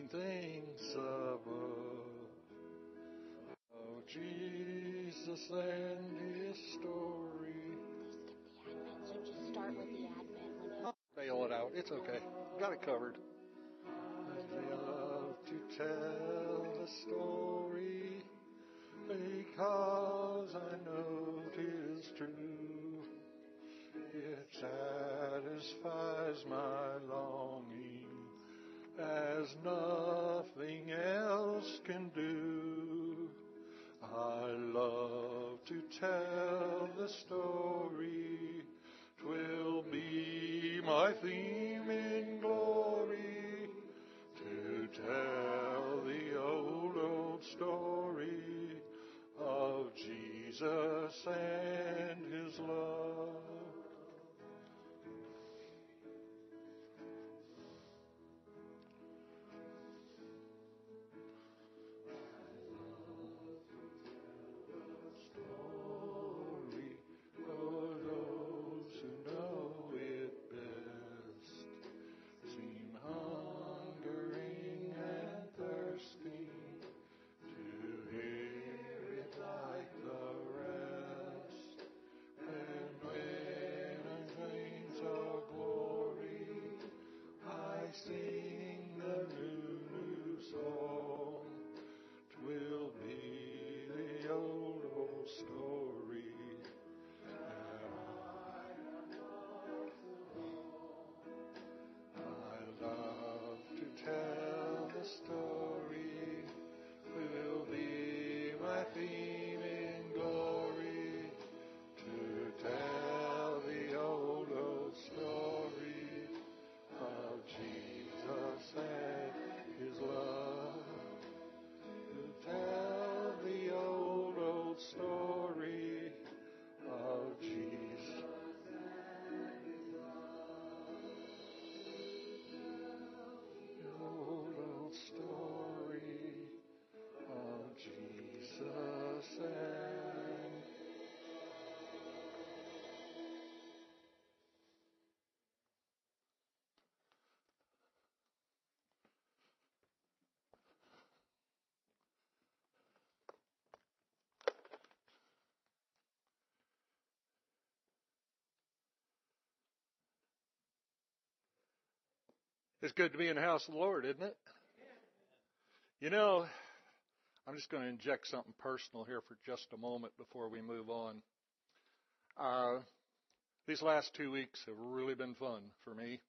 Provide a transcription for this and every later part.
in things above. Oh, Jesus and His story. So just start with the Advent. Bail it out. It's okay. Got it covered. I love to tell the story because I know 'tis true. It satisfies my longing as nothing else can do. I love to tell the story. 'Twill be my theme in glory to tell the old story of Jesus and His love. Story for those who know it best, seem hungering and thirsting to hear it like the rest. And when I veins of glory, I sing the new song. 'Twill be the old story that I love to tell the story. Will be my theme in glory to tell the old story of Jesus and His love. To tell the old story of Jesus and His love. The old story of Jesus and It's good to be in the house of the Lord, isn't it? You know, I'm just going to inject something personal here for just a moment before we move on. These last 2 weeks have really been fun for me.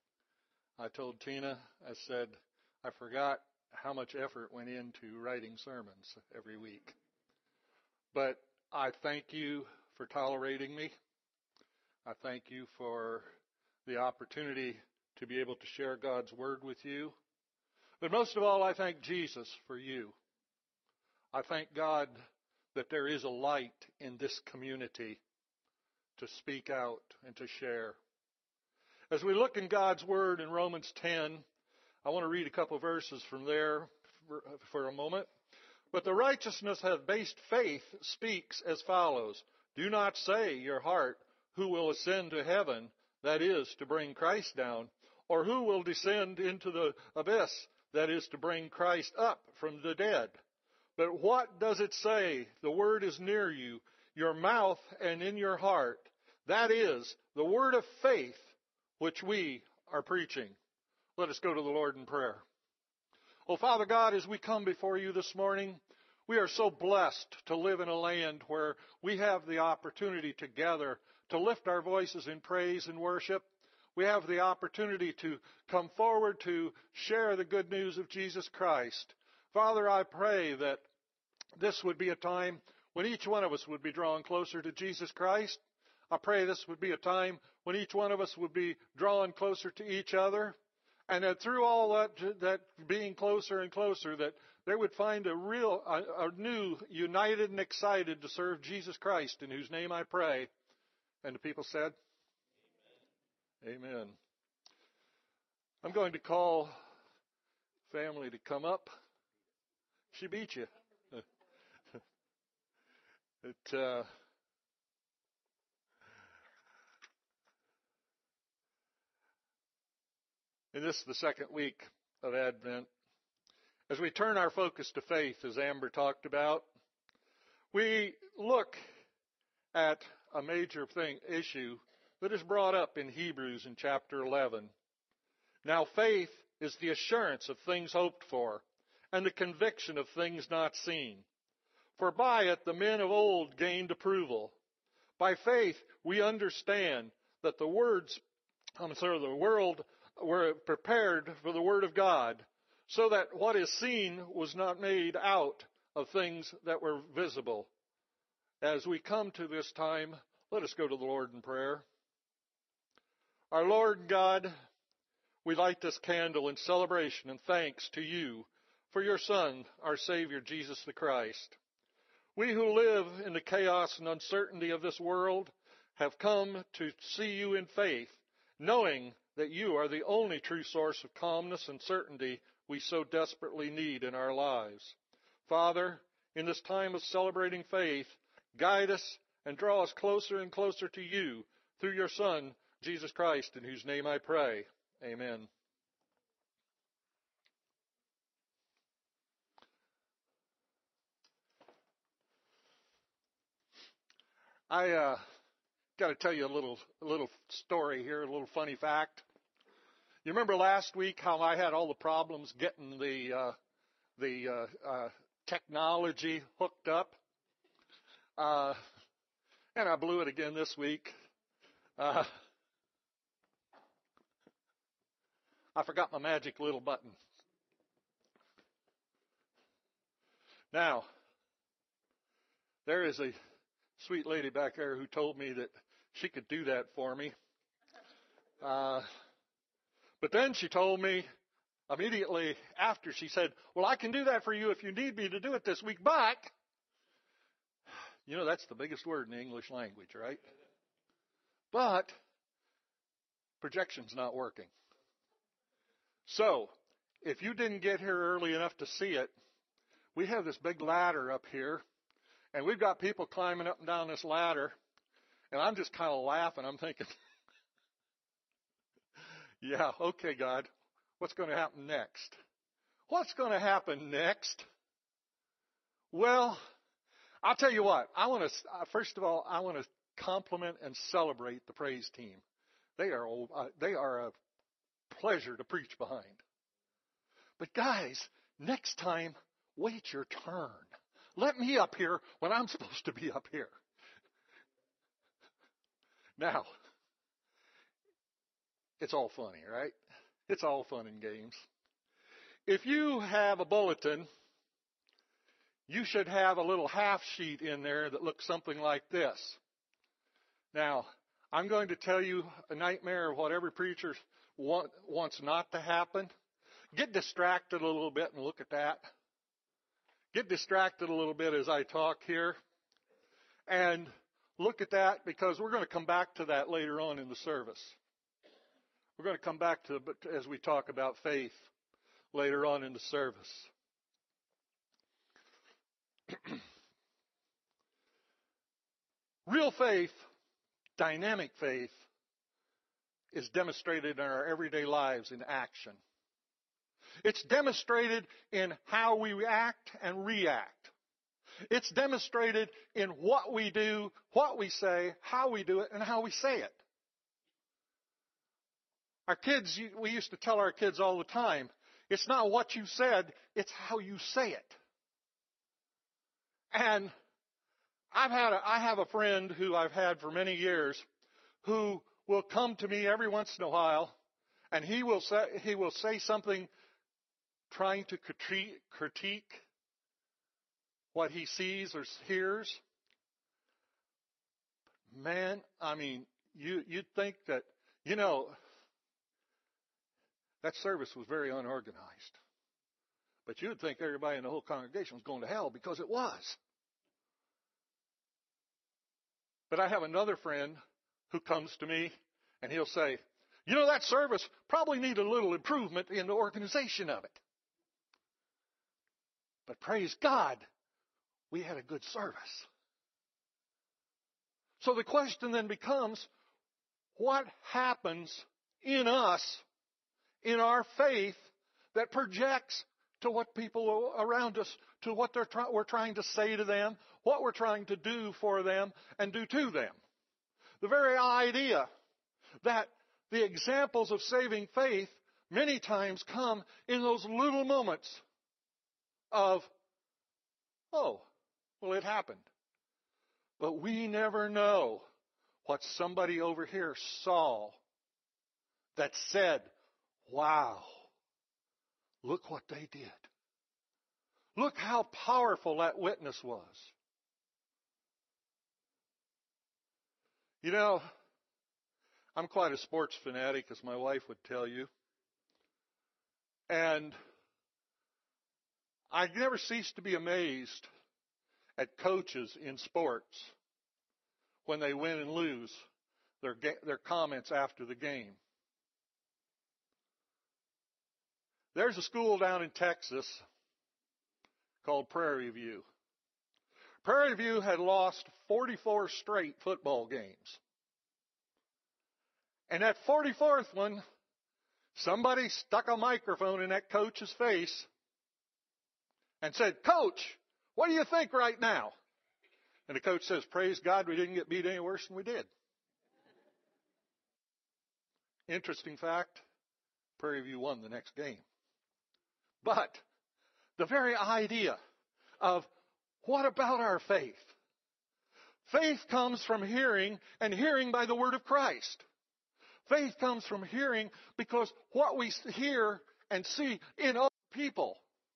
I told Tina, I said, I forgot how much effort went into writing sermons every week. But I thank you for tolerating me. I thank you for the opportunity to be able to share God's Word with you. But most of all, I thank Jesus for you. I thank God that there is a light in this community to speak out and to share. As we look in God's Word in Romans 10, I want to read a couple verses from there for a moment. But the righteousness of based faith speaks as follows. Do not say in your heart, who will ascend to heaven, that is, to bring Christ down, or who will descend into the abyss, that is, to bring Christ up from the dead. But what does it say? The word is near you, your mouth and in your heart. That is the word of faith which we are preaching. Let us go to the Lord in prayer. Oh, Father God, as we come before you this morning, we are so blessed to live in a land where we have the opportunity to gather, to lift our voices in praise and worship. We have the opportunity to come forward to share the good news of Jesus Christ. Father, I pray that this would be a time when each one of us would be drawn closer to Jesus Christ. I pray this would be a time when each one of us would be drawn closer to each other. And that through all that being closer and closer, that they would find a new, united and excited to serve Jesus Christ, in whose name I pray. And the people said, Amen. Amen. I'm going to call family to come up. She beat you. And this is the second week of Advent. As we turn our focus to faith, as Amber talked about, we look at a major issue that is brought up in Hebrews in chapter 11. Now faith is the assurance of things hoped for, and the conviction of things not seen. For by it the men of old gained approval. By faith we understand that the world were prepared for the word of God, so that what is seen was not made out of things that were visible. As we come to this time, let us go to the Lord in prayer. Our Lord God, we light this candle in celebration and thanks to you for your Son, our Savior, Jesus the Christ. We who live in the chaos and uncertainty of this world have come to see you in faith, knowing that you are the only true source of calmness and certainty we so desperately need in our lives. Father, in this time of celebrating faith, guide us and draw us closer and closer to you through your Son, Jesus Christ, in whose name I pray. Amen. I got to tell you a little story here, a little funny fact. You remember last week how I had all the problems getting the technology hooked up, and I blew it again this week. I forgot my magic little button. Now, there is a sweet lady back there who told me that she could do that for me. But then she told me immediately after, she said, well, I can do that for you if you need me to do it this week, but, you know, that's the biggest word in the English language, right? But projection's not working. So, if you didn't get here early enough to see it, we have this big ladder up here, and we've got people climbing up and down this ladder, and I'm just kind of laughing. I'm thinking, yeah, okay, God, what's going to happen next? What's going to happen next? Well, I'll tell you what. First of all, I want to compliment and celebrate the praise team. They are a pleasure to preach behind. But guys, next time, wait your turn. Let me up here when I'm supposed to be up here. Now, it's all funny, right? It's all fun and games. If you have a bulletin, you should have a little half sheet in there that looks something like this. Now, I'm going to tell you a nightmare of what every preacher wants not to happen. Get distracted a little bit and look at that. Get distracted a little bit as I talk here. And look at that, because we're going to come back to that later on in the service. We're going to come back to it as we talk about faith later on in the service. Real faith, dynamic faith, is demonstrated in our everyday lives in action. It's demonstrated in how we act and react. It's demonstrated in what we do, what we say, how we do it, and how we say it. Our kids, we used to tell our kids all the time, it's not what you said, it's how you say it. And I have a friend who I've had for many years who will come to me every once in a while, and he will say something trying to critique what he sees or hears. Man, I mean, you'd think that, you know, that service was very unorganized. But you would think everybody in the whole congregation was going to hell, because it was. But I have another friend who comes to me and he'll say, you know, that service probably needed a little improvement in the organization of it. But praise God, we had a good service. So the question then becomes, what happens in us, in our faith, that projects to what people around us, to what we're trying to say to them, what we're trying to do for them and do to them. The very idea that the examples of saving faith many times come in those little moments of, oh, well, it happened. But we never know what somebody over here saw that said, wow, look what they did. Look how powerful that witness was. You know, I'm quite a sports fanatic, as my wife would tell you. And I never cease to be amazed at coaches in sports when they win and lose, their comments after the game. There's a school down in Texas called Prairie View. Prairie View had lost 44 straight football games. And that 44th one, somebody stuck a microphone in that coach's face and said, "Coach, what do you think right now?" And the coach says, "Praise God, we didn't get beat any worse than we did." Interesting fact, Prairie View won the next game. But the very idea of what about our faith? Faith comes from hearing, and hearing by the word of Christ. Faith comes from hearing because what we hear and see in other people.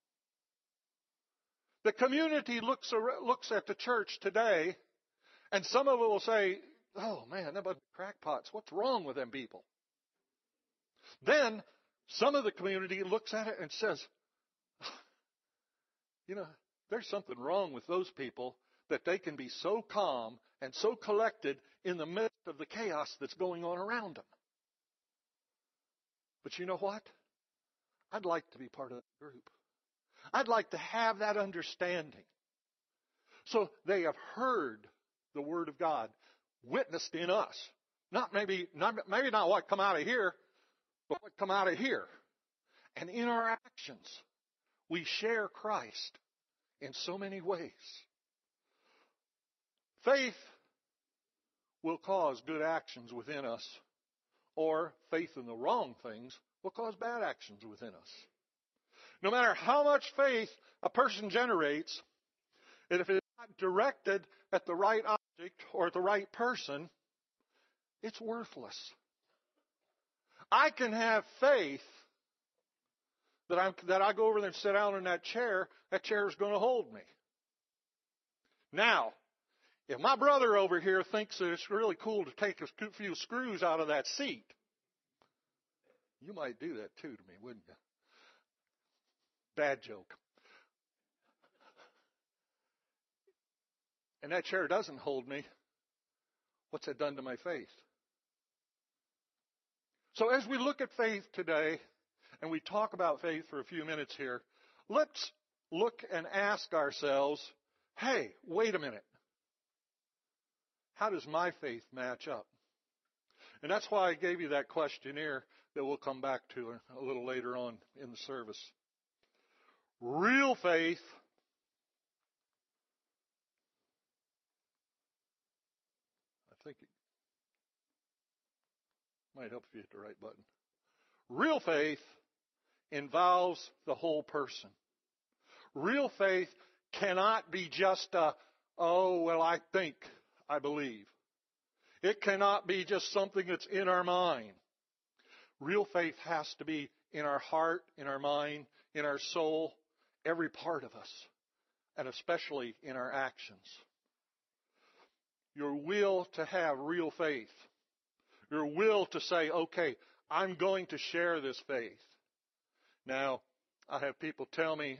The community looks at the church today, and some of it will say, "Oh man, they're crackpots. What's wrong with them people?" Then some of the community looks at it and says, "You know, there's something wrong with those people that they can be so calm and so collected in the midst of the chaos that's going on around them." But you know what? I'd like to be part of that group. I'd like to have that understanding. So they have heard the Word of God witnessed in us. Maybe not what come out of here, but what come out of here. And in our actions, we share Christ in so many ways. Faith will cause good actions within us, or faith in the wrong things will cause bad actions within us. No matter how much faith a person generates, and if it's not directed at the right object or at the right person, it's worthless. I can have faith that I go over there and sit down in that chair is going to hold me. Now, if my brother over here thinks that it's really cool to take a few screws out of that seat, you might do that too to me, wouldn't you? Bad joke. And that chair doesn't hold me. What's that done to my faith? So as we look at faith today, and we talk about faith for a few minutes here, let's look and ask ourselves, hey, wait a minute. How does my faith match up? And that's why I gave you that questionnaire that we'll come back to a little later on in the service. Real faith I think it might help if you hit the right button. Real faith involves the whole person. Real faith cannot be just I think, I believe. It cannot be just something that's in our mind. Real faith has to be in our heart, in our mind, in our soul, every part of us, and especially in our actions. Your will to have real faith. Your will to say, okay, I'm going to share this faith. Now, I have people tell me,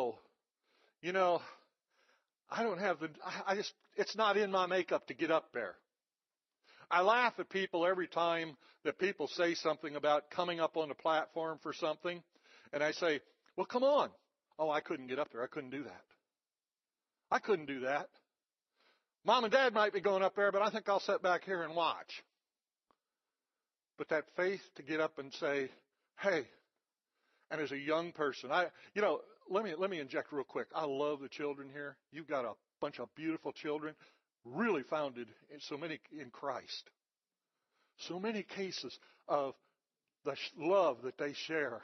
I don't have it's not in my makeup to get up there. I laugh at people every time that people say something about coming up on the platform for something, and I say, well, come on. Oh, I couldn't get up there. I couldn't do that. I couldn't do that. Mom and Dad might be going up there, but I think I'll sit back here and watch. But that faith to get up and say, hey, and as a young person, let me inject real quick. I love the children here. You've got a bunch of beautiful children, really founded in Christ. So many cases of the love that they share.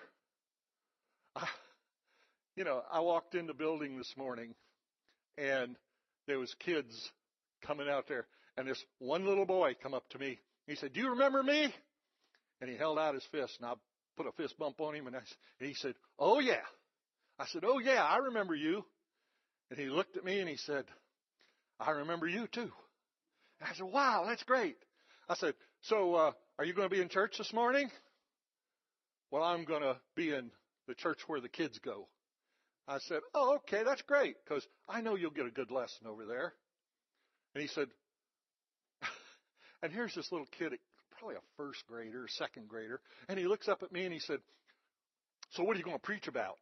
I walked in the building this morning, and there was kids coming out there, and this one little boy come up to me. He said, "Do you remember me?" And he held out his fist, and I put a fist bump on him, and he said, "Oh, yeah." I said, "Oh, yeah, I remember you." And he looked at me, and he said, "I remember you, too." And I said, "Wow, that's great." I said, "So are you going to be in church this morning?" "Well, I'm going to be in the church where the kids go." I said, "Oh, okay, that's great, because I know you'll get a good lesson over there." And he said, and here's this little kid, probably a first grader, second grader, and he looks up at me and he said, "So what are you going to preach about?"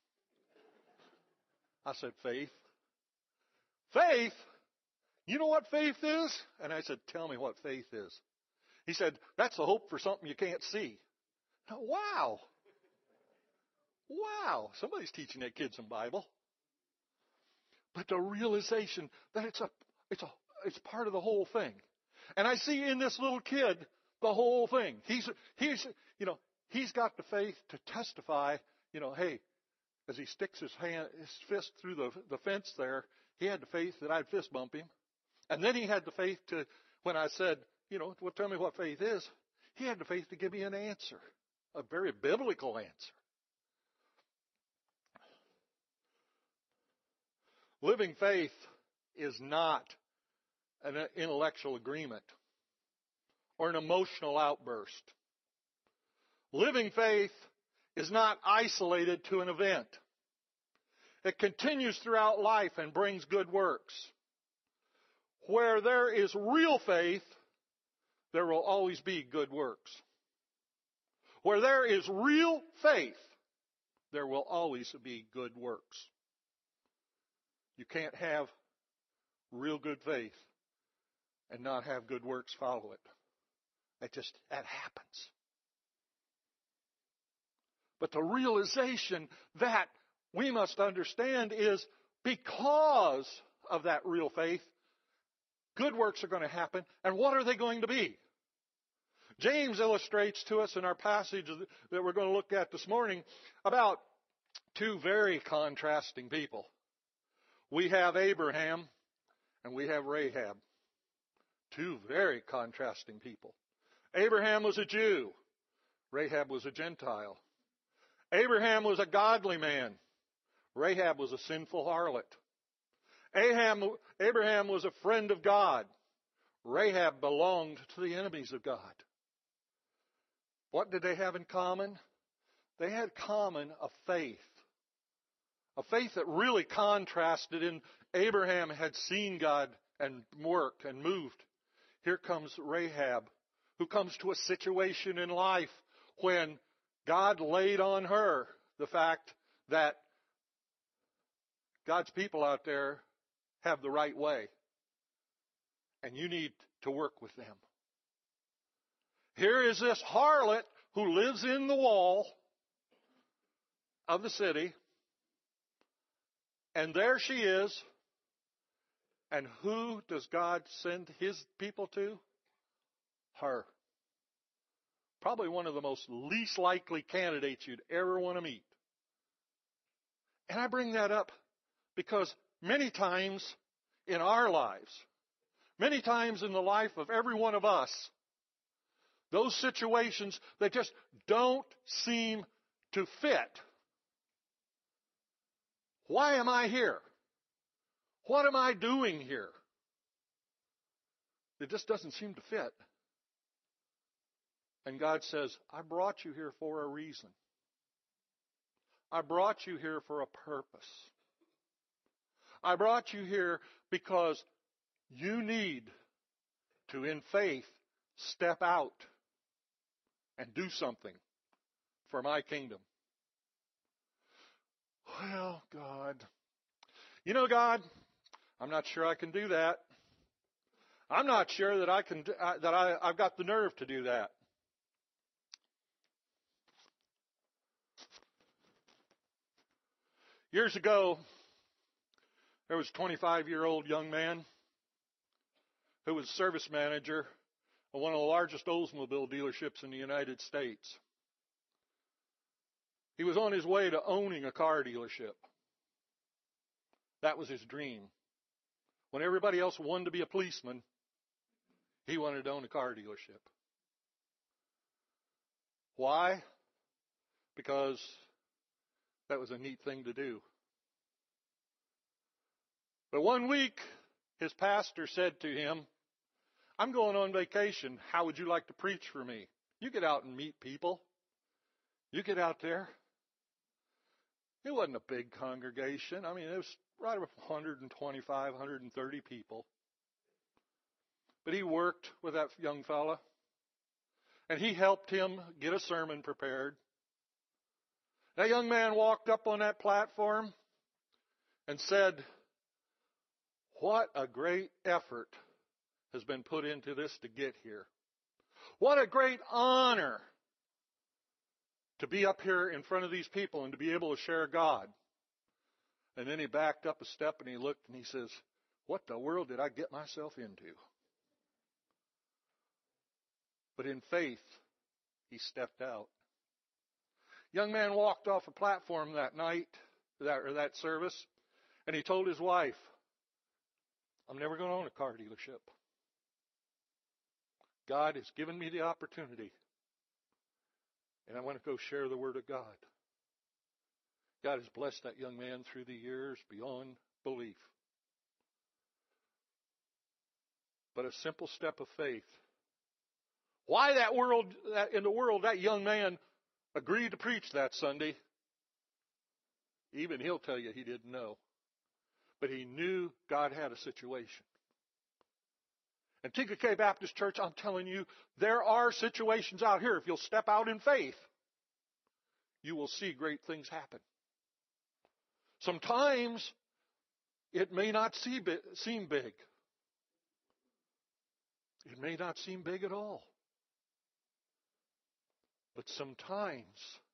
I said, "Faith." "Faith? You know what faith is?" And I said, "Tell me what faith is." He said, "That's the hope for something you can't see." Wow. Wow. Somebody's teaching that kid some Bible. But the realization that it's part of the whole thing. And I see in this little kid the whole thing. He's got the faith to testify, hey, as he sticks his fist through the fence there, he had the faith that I'd fist bump him. And then he had the faith to, when I said, well, tell me what faith is, he had the faith to give me an answer, a very biblical answer. Living faith is not an intellectual agreement or an emotional outburst. Living faith is not isolated to an event. It continues throughout life and brings good works. Where there is real faith, there will always be good works. Where there is real faith, there will always be good works. You can't have real good faith and not have good works follow it. That happens. But the realization that we must understand is because of that real faith, good works are going to happen. And what are they going to be? James illustrates to us in our passage that we're going to look at this morning about two very contrasting people. We have Abraham and we have Rahab. Two very contrasting people. Abraham was a Jew. Rahab was a Gentile. Abraham was a godly man. Rahab was a sinful harlot. Abraham was a friend of God. Rahab belonged to the enemies of God. What did they have in common? They had common a faith. A faith that really contrasted in Abraham had seen God and work and moved. Here comes Rahab, who comes to a situation in life when God laid on her the fact that God's people out there have the right way, and you need to work with them. Here is this harlot who lives in the wall of the city, and there she is. And who does God send His people to? Her. Probably one of the most least likely candidates you'd ever want to meet. And I bring that up because many times in our lives, many times in the life of every one of us, those situations, they just don't seem to fit. Why am I here? What am I doing here? It just doesn't seem to fit. And God says, I brought you here for a reason. I brought you here for a purpose. I brought you here because you need to, in faith, step out and do something for my kingdom. Well, God, God, I'm not sure I can do that. I'm not sure that I've got the nerve to do that. Years ago, there was a 25-year-old young man who was service manager of one of the largest Oldsmobile dealerships in the United States. He was on his way to owning a car dealership. That was his dream. When everybody else wanted to be a policeman, he wanted to own a car dealership. Why? Because that was a neat thing to do. But one week, his pastor said to him, "I'm going on vacation. How would you like to preach for me? You get out and meet people. You get out there." It wasn't a big congregation. I mean, it was right around 125, 130 people. But he worked with that young fella, and he helped him get a sermon prepared. That young man walked up on that platform and said, "What a great effort has been put into this to get here. What a great honor to be up here in front of these people and to be able to share God." And then he backed up a step and he looked and he says, "What the world did I get myself into?" But in faith, he stepped out. Young man walked off a platform that night, that service, and he told his wife, "I'm never going to own a car dealership. God has given me the opportunity, and I want to go share the Word of God." God has blessed that young man through the years beyond belief. But a simple step of faith. Why in the world that young man agreed to preach that Sunday, even he'll tell you he didn't know. But he knew God had a situation. And TKK Baptist Church, I'm telling you, there are situations out here. If you'll step out in faith, you will see great things happen. Sometimes it may not seem big. It may not seem big at all. But sometimes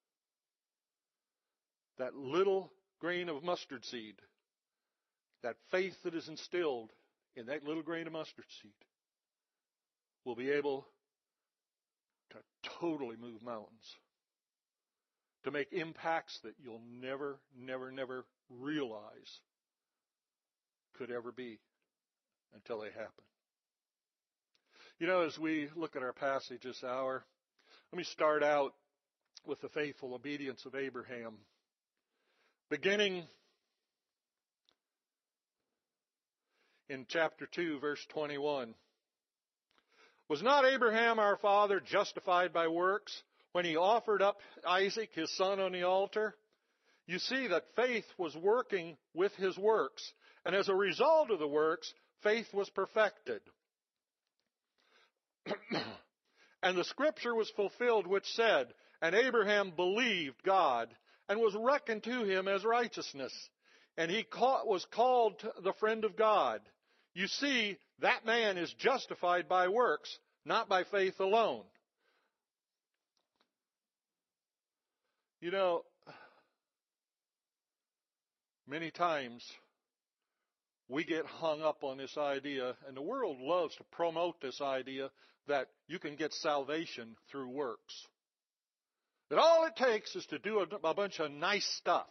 that little grain of mustard seed, that faith that is instilled in that little grain of mustard seed, will be able to totally move mountains, to make impacts that you'll never realize could ever be until they happen. You know, as we look at our passage this hour, let me start out with the faithful obedience of Abraham. Beginning in chapter 2, verse 21. "Was not Abraham our father justified by works when he offered up Isaac, his son, on the altar?" You see that faith was working with his works. And as a result of the works, faith was perfected. And the scripture was fulfilled which said, "And Abraham believed God, and was reckoned to him as righteousness. And he was called the friend of God." You see, that man is justified by works, not by faith alone. You know, many times we get hung up on this idea, and the world loves to promote this idea that you can get salvation through works. That all it takes is to do a bunch of nice stuff.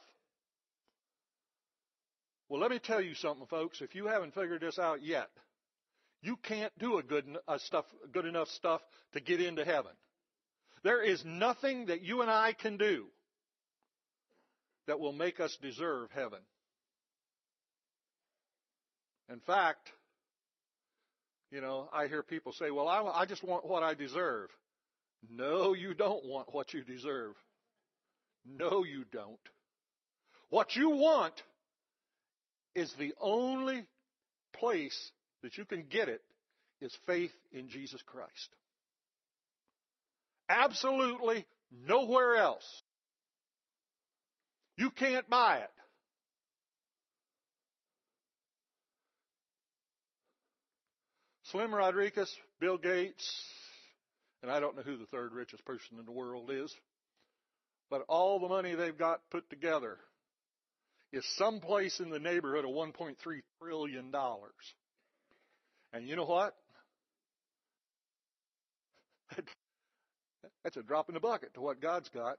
Well, let me tell you something, folks. If you haven't figured this out yet, you can't do good enough stuff to get into heaven. There is nothing that you and I can do that will make us deserve heaven. In fact, you know, I hear people say, "Well, I just want what I deserve." No, you don't want what you deserve. No, you don't. What you want is the only place that you can get it is faith in Jesus Christ. Absolutely nowhere else. You can't buy it. Slim Rodriguez, Bill Gates, and I don't know who the third richest person in the world is, but all the money they've got put together is someplace in the neighborhood of $1.3 trillion. And you know what? That's a drop in the bucket to what God's got.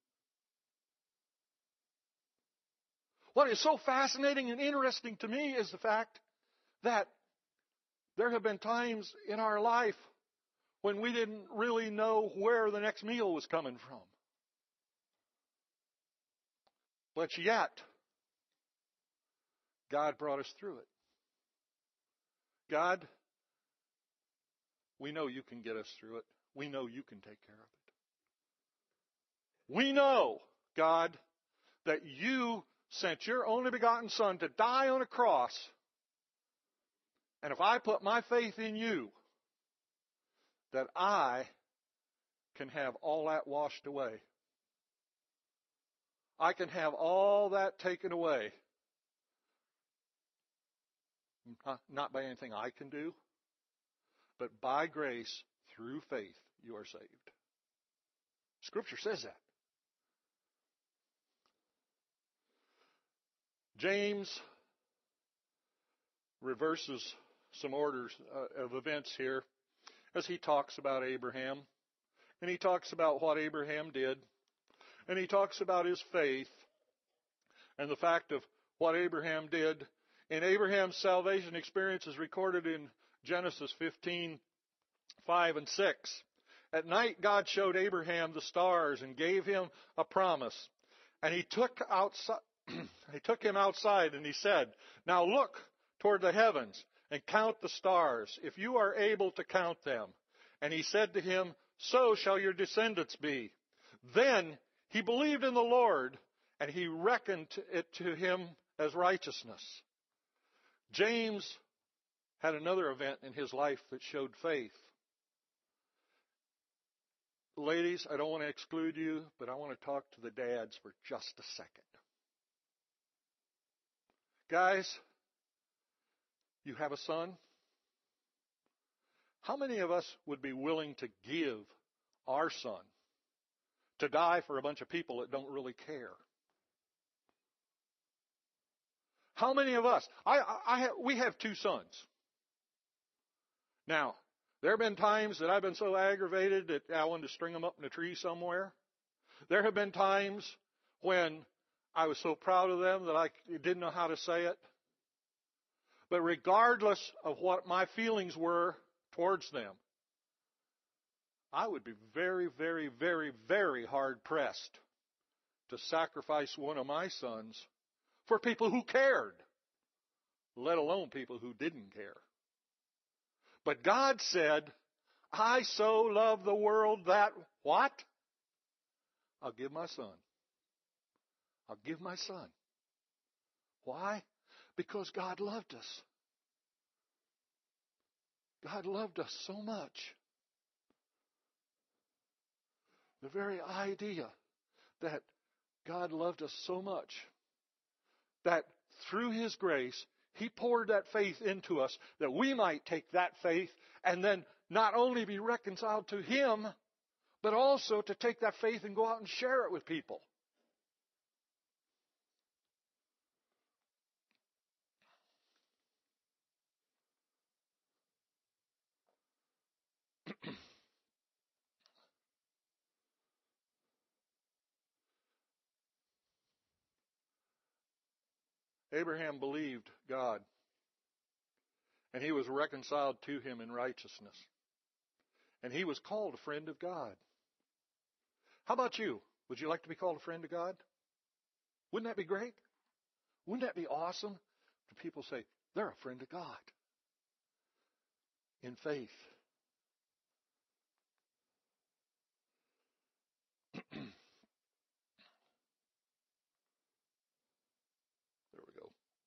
What is so fascinating and interesting to me is the fact that there have been times in our life when we didn't really know where the next meal was coming from. But yet, God brought us through it. God, we know you can get us through it. We know you can take care of it. We know, God, that you sent your only begotten Son to die on a cross. And if I put my faith in you, that I can have all that washed away. I can have all that taken away. Not by anything I can do, but by grace, through faith, you are saved. Scripture says that. James reverses some orders of events here as he talks about Abraham. And he talks about what Abraham did. And he talks about his faith and the fact of what Abraham did. And Abraham's salvation experience is recorded in Genesis 15:5 and 6. At night, God showed Abraham the stars and gave him a promise. And he took him outside and he said, "Now look toward the heavens and count the stars, if you are able to count them." And he said to him, "So shall your descendants be." Then he believed in the Lord, and he reckoned it to him as righteousness. James had another event in his life that showed faith. Ladies, I don't want to exclude you, but I want to talk to the dads for just a second. Guys, you have a son? How many of us would be willing to give our son to die for a bunch of people that don't really care? How many of us? We have two sons. Now, there have been times that I've been so aggravated that I wanted to string them up in a tree somewhere. There have been times when I was so proud of them that I didn't know how to say it. But regardless of what my feelings were towards them, I would be very, very, very, very hard-pressed to sacrifice one of my sons for people who cared, let alone people who didn't care. But God said, "I so love the world that," what? I'll give my son. I'll give my son. Why? Because God loved us. God loved us so much. The very idea that God loved us so much that through His grace, He poured that faith into us that we might take that faith and then not only be reconciled to Him, but also to take that faith and go out and share it with people. Abraham believed God, and he was reconciled to Him in righteousness. And he was called a friend of God. How about you? Would you like to be called a friend of God? Wouldn't that be great? Wouldn't that be awesome? To people say, they're a friend of God. In faith. There we go.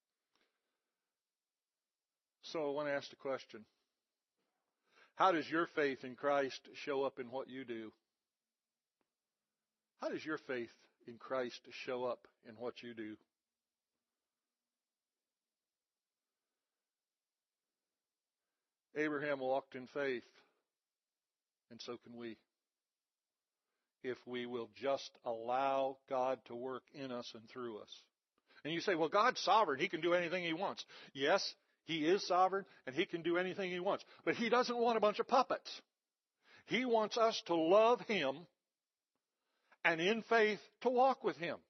So I want to ask the question. How does your faith in Christ show up in what you do? How does your faith in Christ show up in what you do? Abraham walked in faith, and so can we. If we will just allow God to work in us and through us. And you say, well, God's sovereign. He can do anything He wants. Yes, He is sovereign, and He can do anything He wants. But He doesn't want a bunch of puppets. He wants us to love Him and in faith to walk with Him.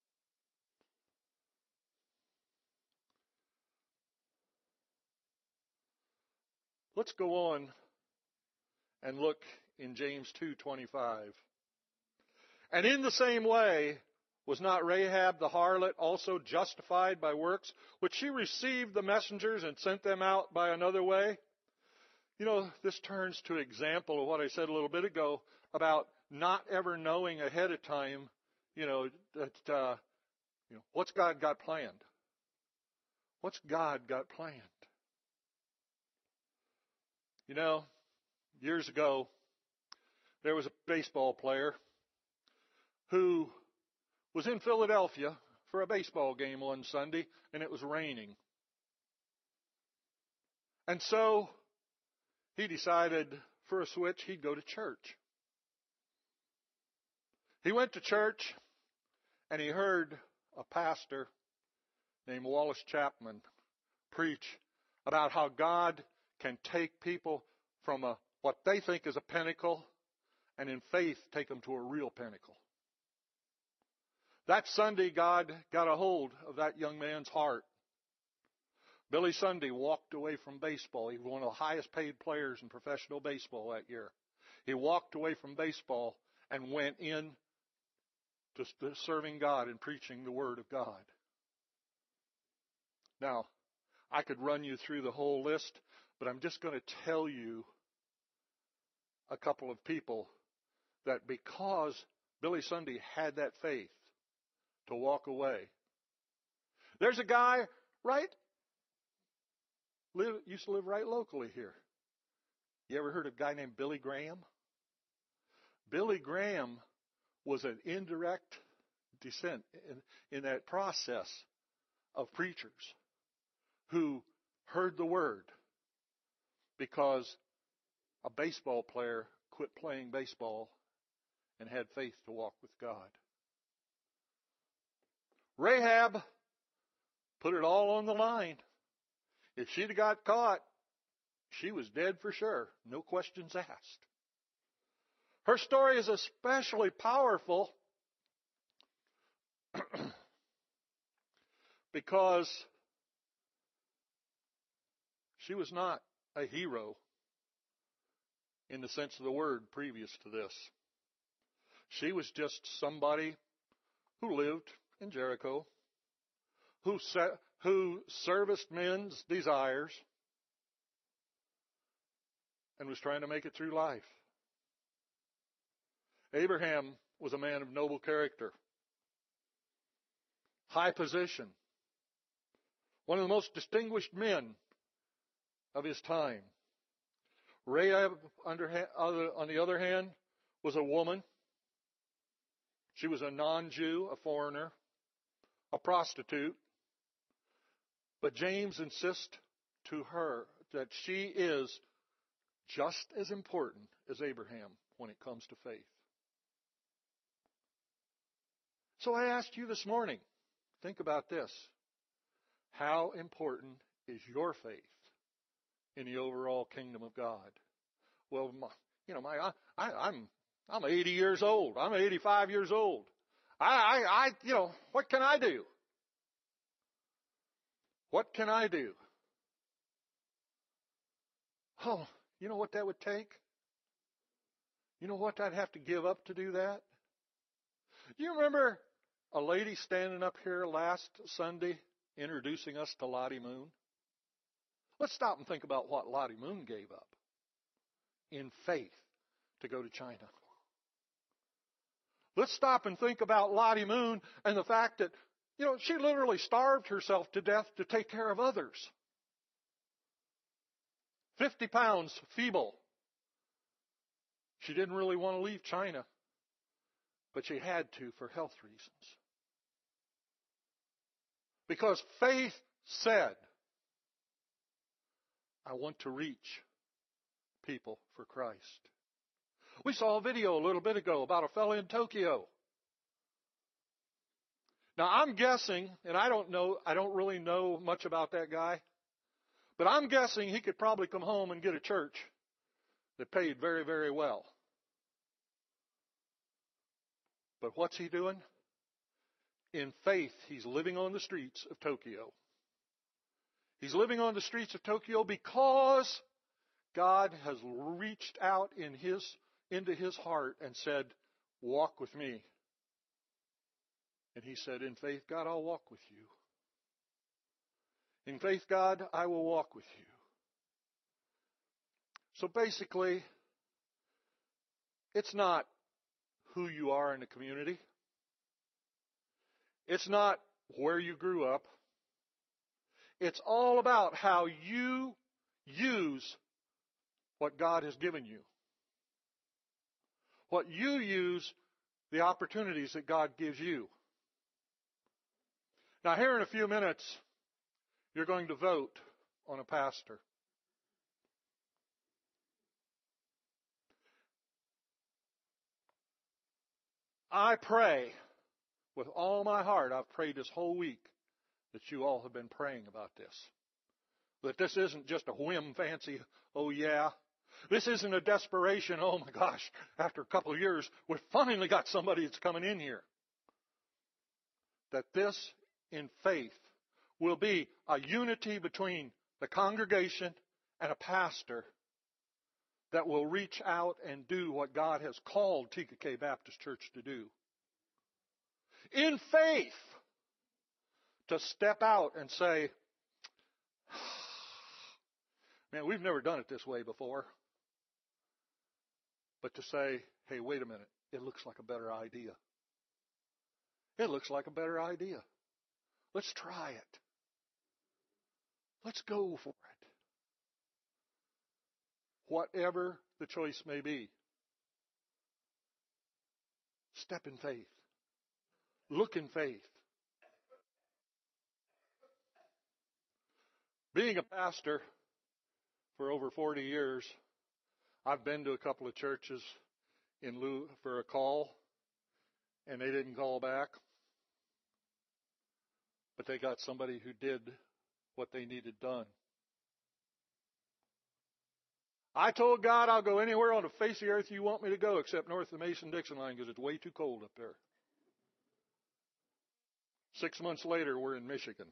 Let's go on and look in James 2:25. And in the same way, was not Rahab the harlot also justified by works, which she received the messengers and sent them out by another way? You know, this turns to an example of what I said a little bit ago about not ever knowing ahead of time, what's God got planned? What's God got planned? You know, years ago, there was a baseball player who was in Philadelphia for a baseball game one Sunday, and it was raining. And so he decided for a switch he'd go to church. He went to church, and he heard a pastor named Wallace Chapman preach about how God can take people from what they think is a pinnacle and in faith take them to a real pinnacle. That Sunday, God got a hold of that young man's heart. Billy Sunday walked away from baseball. He was one of the highest paid players in professional baseball that year. He walked away from baseball and went in to serving God and preaching the Word of God. Now, I could run you through the whole list, but I'm just going to tell you a couple of people that because Billy Sunday had that faith to walk away. There's a guy used to live right locally here. You ever heard of a guy named Billy Graham? Billy Graham was an indirect descent in that process of preachers who heard the Word because a baseball player quit playing baseball and had faith to walk with God. Rahab put it all on the line. If she'd have got caught, she was dead for sure. No questions asked. Her story is especially powerful because she was not a hero in the sense of the word previous to this. She was just somebody who lived in Jericho, who serviced men's desires, and was trying to make it through life. Abraham was a man of noble character, high position, one of the most distinguished men of his time. Rahab, on the other hand, was a woman. She was a non-Jew, a foreigner, a prostitute. But James insists to her that she is just as important as Abraham when it comes to faith. So I asked you this morning, think about this. How important is your faith in the overall kingdom of God? Well, I'm 80 years old. I'm 85 years old. What can I do? What can I do? Oh, you know what that would take? You know what I'd have to give up to do that? You remember a lady standing up here last Sunday introducing us to Lottie Moon? Let's stop and think about what Lottie Moon gave up in faith to go to China. Let's stop and think about Lottie Moon and the fact that, she literally starved herself to death to take care of others. 50 pounds, feeble. She didn't really want to leave China, but she had to for health reasons. Because faith said, I want to reach people for Christ. We saw a video a little bit ago about a fellow in Tokyo. Now, I'm guessing, and I don't really know much about that guy, but I'm guessing he could probably come home and get a church that paid very, very well. But what's he doing? In faith, he's living on the streets of Tokyo. He's living on the streets of Tokyo because God has reached out into his heart and said, walk with me. And he said, in faith, God, I'll walk with you. In faith, God, I will walk with you. So basically, it's not who you are in the community. It's not where you grew up. It's all about how you use what God has given you. What you use, the opportunities that God gives you. Now, here in a few minutes, you're going to vote on a pastor. I pray with all my heart, I've prayed this whole week, that you all have been praying about this. That this isn't just a whim fancy, oh yeah. This isn't a desperation, oh my gosh, after a couple of years, we've finally got somebody that's coming in here. That this, in faith, will be a unity between the congregation and a pastor that will reach out and do what God has called TKK Baptist Church to do. In faith, to step out and say, man, we've never done it this way before. But to say, hey, wait a minute, it looks like a better idea. It looks like a better idea. Let's try it. Let's go for it. Whatever the choice may be. Step in faith. Look in faith. Being a pastor for over 40 years, I've been to a couple of churches in lieu for a call, and they didn't call back. But they got somebody who did what they needed done. I told God I'll go anywhere on the face of the earth you want me to go except north of the Mason-Dixon line because it's way too cold up there. 6 months later, we're in Michigan.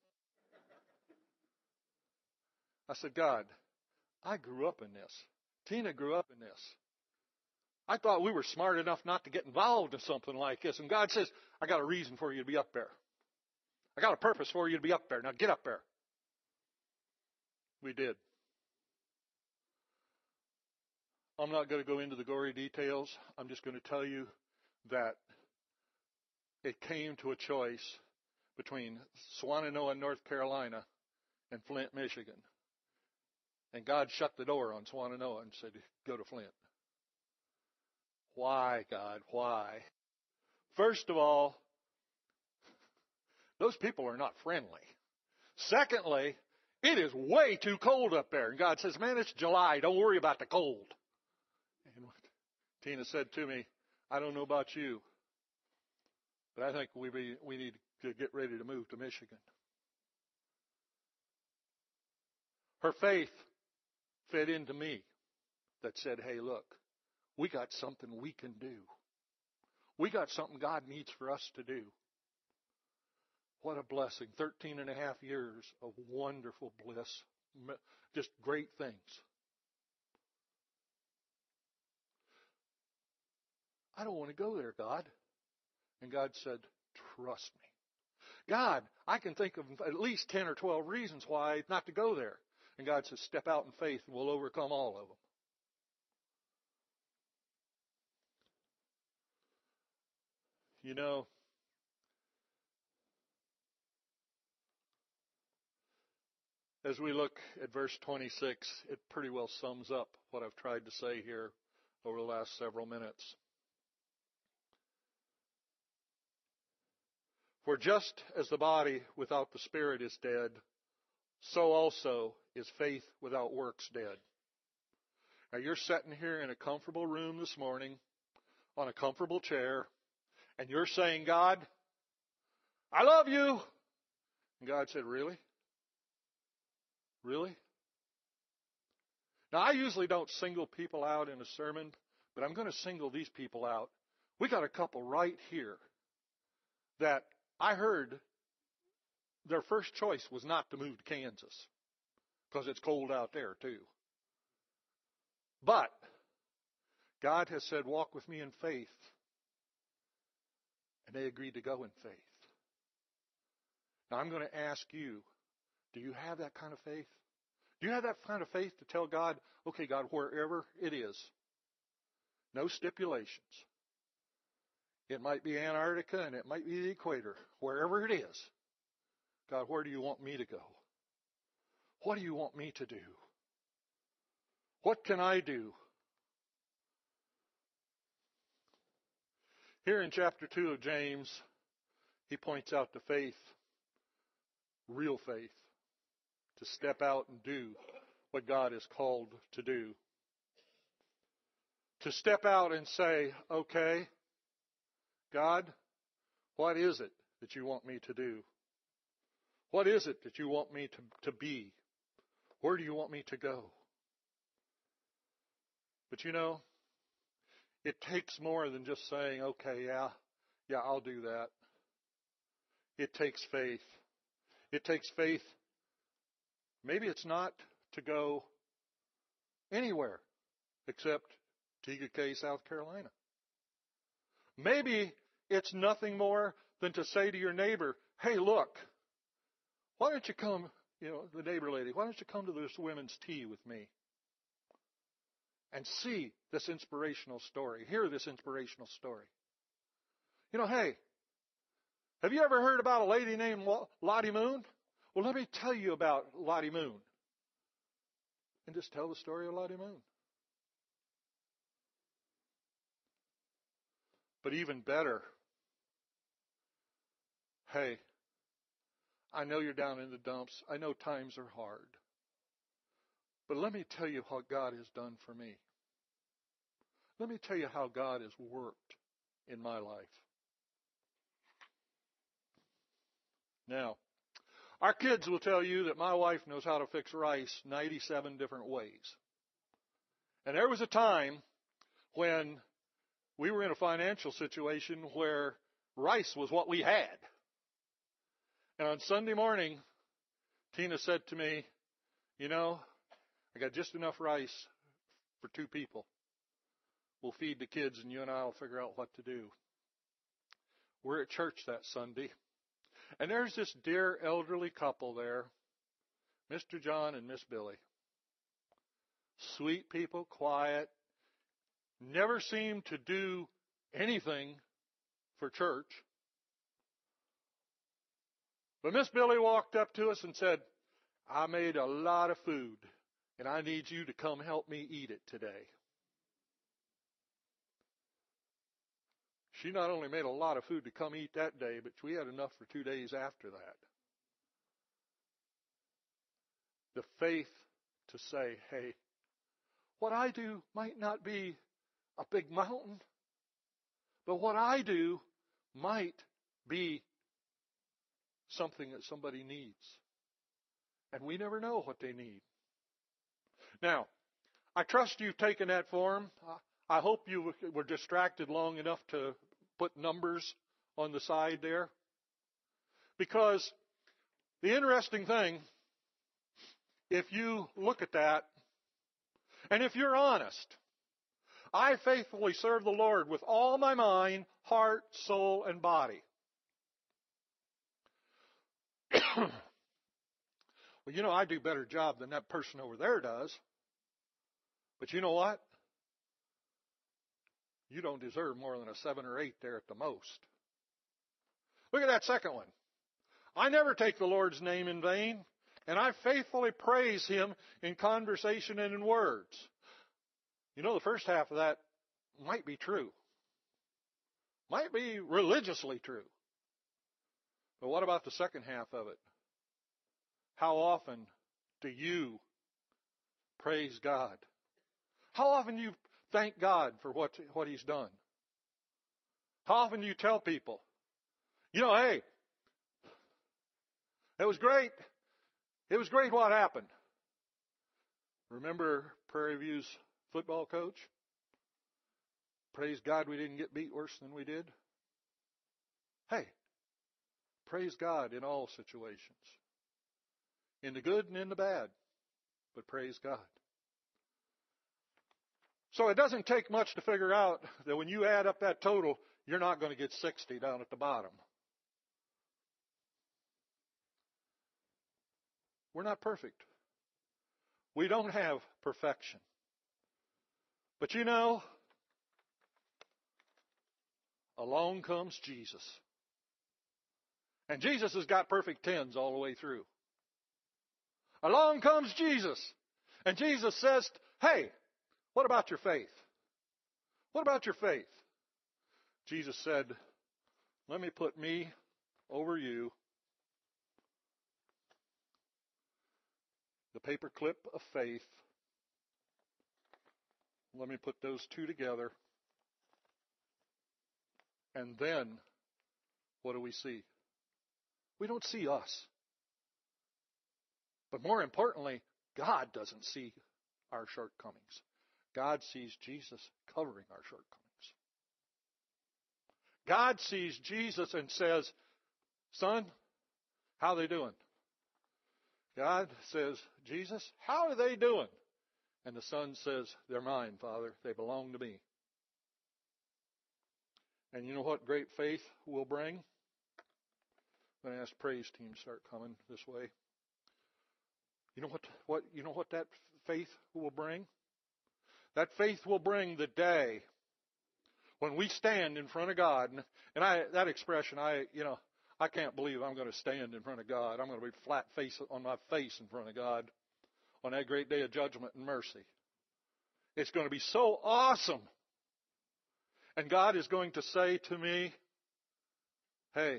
I said, God, I grew up in this. Tina grew up in this. I thought we were smart enough not to get involved in something like this. And God says, I got a reason for you to be up there. I got a purpose for you to be up there. Now get up there. We did. I'm not going to go into the gory details. I'm just going to tell you that it came to a choice between Swannanoa, North Carolina, and Flint, Michigan. And God shut the door on Swannanoa and said, go to Flint. Why, God? Why? First of all, those people are not friendly. Secondly, it is way too cold up there. And God says, man, it's July. Don't worry about the cold. And what Tina said to me, I don't know about you, but I think we need to get ready to move to Michigan. Her faith fed into me that said, hey, look, we got something we can do. We got something God needs for us to do. What a blessing. 13 and a half years of wonderful bliss. Just great things. I don't want to go there, God. And God said, trust me. God, I can think of at least 10 or 12 reasons why not to go there. And God says, step out in faith and we'll overcome all of them. You know, as we look at verse 26, it pretty well sums up what I've tried to say here over the last several minutes. For just as the body without the spirit is dead, so also is faith without works dead. Now you're sitting here in a comfortable room this morning on a comfortable chair, and you're saying, God, I love you. And God said, really? Really? Now, I usually don't single people out in a sermon, but I'm going to single these people out. We got a couple right here that I heard their first choice was not to move to Kansas because it's cold out there too. But God has said, walk with me in faith. And they agreed to go in faith. Now I'm going to ask you, do you have that kind of faith? Do you have that kind of faith to tell God, okay, God, wherever it is, no stipulations. It might be Antarctica and it might be the equator. Wherever it is, God, where do you want me to go? What do you want me to do? What can I do? Here in chapter 2 of James, he points out to faith, real faith, to step out and do what God has called to do. To step out and say, okay, God, what is it that you want me to do? What is it that you want me to be? Where do you want me to go? But you know, it takes more than just saying, okay, yeah, I'll do that. It takes faith. It takes faith. Maybe it's not to go anywhere except Tega Cay, South Carolina. Maybe it's nothing more than to say to your neighbor, hey, look, why don't you come, the neighbor lady, why don't you come to this women's tea with me and see this inspirational story, hear this inspirational story. Hey, have you ever heard about a lady named Lottie Moon? Well, let me tell you about Lottie Moon. And just tell the story of Lottie Moon. But even better, hey, I know you're down in the dumps. I know times are hard. But let me tell you what God has done for me. Let me tell you how God has worked in my life. Now, our kids will tell you that my wife knows how to fix rice 97 different ways. And there was a time when we were in a financial situation where rice was what we had. And on Sunday morning, Tina said to me, I got just enough rice for 2 people. We'll feed the kids and you and I will figure out what to do. We're at church that Sunday. And there's this dear elderly couple there, Mr. John and Miss Billy. Sweet people, quiet, never seem to do anything for church. But Miss Billy walked up to us and said, I made a lot of food, and I need you to come help me eat it today. She not only made a lot of food to come eat that day, but we had enough for 2 days after that. The faith to say, hey, what I do might not be a big mountain, but what I do might be something that somebody needs. And we never know what they need. Now, I trust you've taken that form. I hope you were distracted long enough to put numbers on the side there. Because the interesting thing, if you look at that, and if you're honest, I faithfully serve the Lord with all my mind, heart, soul, and body. Well, I do a better job than that person over there does. But you know what? You don't deserve more than a 7 or 8 there at the most. Look at that second one. I never take the Lord's name in vain, and I faithfully praise Him in conversation and in words. The first half of that might be true. Might be religiously true. But what about the second half of it? How often do you praise God? How often do you thank God for what He's done? How often do you tell people, hey, It was great. It was great what happened. Remember Prairie View's football coach? Praise God we didn't get beat worse than we did. Hey, praise God in all situations. In the good and in the bad. But praise God. So it doesn't take much to figure out that when you add up that total, you're not going to get 60 down at the bottom. We're not perfect. We don't have perfection. But you know, along comes Jesus. And Jesus has got perfect tens all the way through. Along comes Jesus. And Jesus says, hey, what about your faith? What about your faith? Jesus said, let me put me over you. The paperclip of faith. Let me put those two together. And then, what do we see? We don't see us. But more importantly, God doesn't see our shortcomings. God sees Jesus covering our shortcomings. God sees Jesus and says, son, how are they doing? God says, Jesus, how are they doing? And the son says, they're mine, Father. They belong to me. And you know what great faith will bring? I'm going to ask praise team to start coming this way. You know what that faith will bring? That faith will bring the day when we stand in front of God. And that expression, I can't believe I'm going to stand in front of God. I'm going to be flat face on my face in front of God on that great day of judgment and mercy. It's going to be so awesome. And God is going to say to me, hey,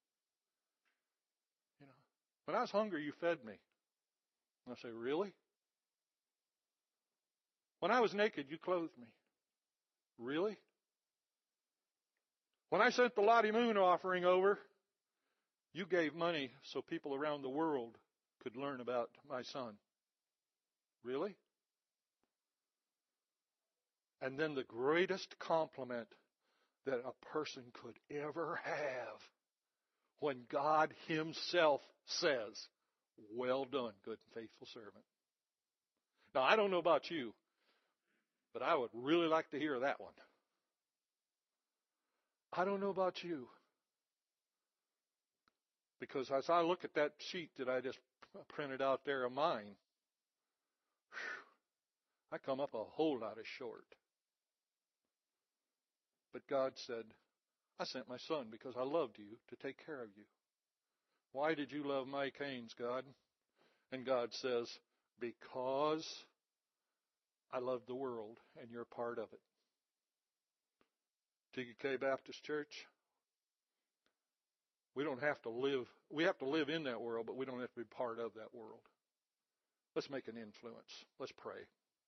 when I was hungry, you fed me. And I say, really? When I was naked, you clothed me. Really? When I sent the Lottie Moon offering over, you gave money so people around the world could learn about my son. Really? And then the greatest compliment that a person could ever have when God himself says, well done, good and faithful servant. Now, I don't know about you, but I would really like to hear that one. I don't know about you. Because as I look at that sheet that I just printed out there of mine, I come up a whole lot of short. But God said, I sent my son because I loved you to take care of you. Why did you love Mike Haynes, God? And God says, because I love the world and you're part of it. TGK Baptist Church, we have to live in that world, but we don't have to be part of that world. Let's make an influence. Let's pray.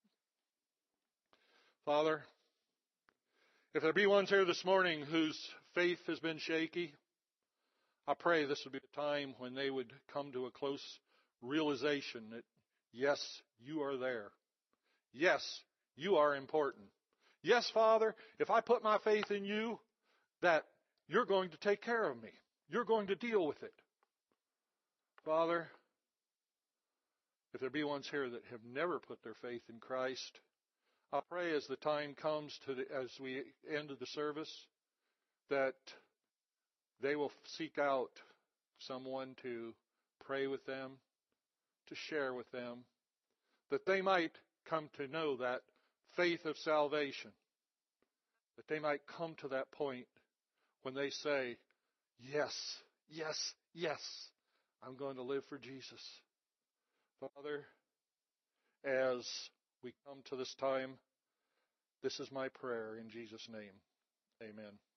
Father, if there be ones here this morning whose faith has been shaky, I pray this would be the time when they would come to a close realization that, yes, you are there. Yes, you are important. Yes, Father, if I put my faith in you, that you're going to take care of me. You're going to deal with it. Father, if there be ones here that have never put their faith in Christ, I pray as the time comes as we end the service, that they will seek out someone to pray with them, to share with them, that they might come to know that faith of salvation, that they might come to that point when they say, yes, yes, yes, I'm going to live for Jesus. Father, as we come to this time, this is my prayer in Jesus' name. Amen.